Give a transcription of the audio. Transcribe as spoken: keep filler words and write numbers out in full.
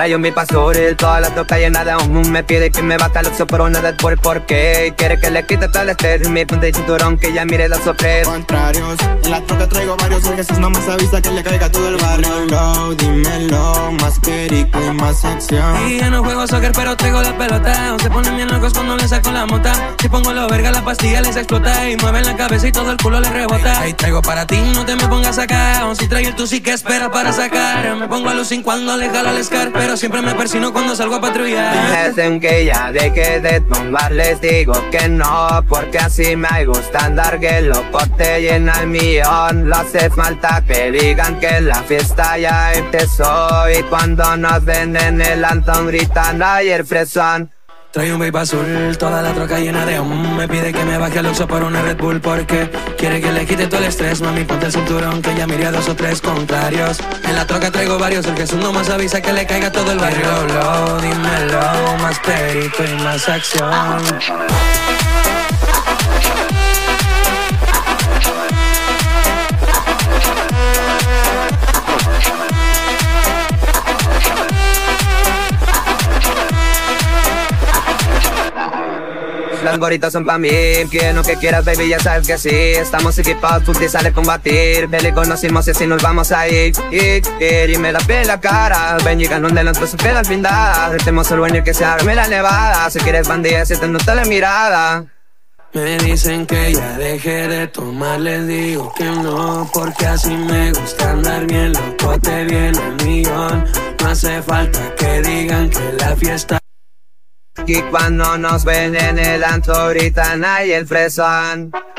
Trae un mi pasuri, toda la toca llena de humo. Me pide que me baja el oxo por una de por por qué. Quiere que le quite todo el estrés. Mi punta y cinturón que ya mire los sopres. Contrarios, en la troca traigo varios. El Jesús nomás avisa que le caiga todo el barrio. Dímelo, dímelo, más perico y más acción. Y ya no juego soccer pero traigo la pelota. O se ponen bien locos cuando le saco la mota. Si pongo lo verga la pastilla les explota. Y mueven la cabeza y todo el culo les rebota. Ahí traigo para ti, no te me pongas acá. O si traigo el tú sí que espera para sacar. Me pongo a lucir cuando le jala el scar. Pero siempre me persino cuando salgo a patrullar. Dicen que ya deje de tomar, les digo que no, porque así me gusta andar, que loco te llena el millón. No hace falta que digan que la fiesta ya empezó. Y cuando nos ven en el Antón gritan ay el fresón. Trae un vape azul, toda la troca llena de humo. Me pide que me baje el oxo por una Red Bull porque quiere que le quite todo el estrés. Mami, ponte el cinturón que ya miré a dos o tres contrarios. En la troca traigo varios, el Jesús nomás avisa que le caiga todo el barrio. Dímelo, dímelo, más perito y más acción. Las gorritas son pa' mí, que lo que quieras baby ya sabes que sí. Estamos equipados, tú te sale a combatir. Vele conocimos y así nos vamos a ir. Y, y, y me la piel en la cara. Ven llegando de las dos pedas blindadas. Tenemos el bueno que se arme la nevada. Si quieres bandida, si te nota la mirada. Me dicen que ya deje de tomar, les digo que no, porque así me gusta andar bien loco, te viene el millón. No hace falta que digan que la fiesta. Y cuando nos ven en el antro gritan ay el fresón.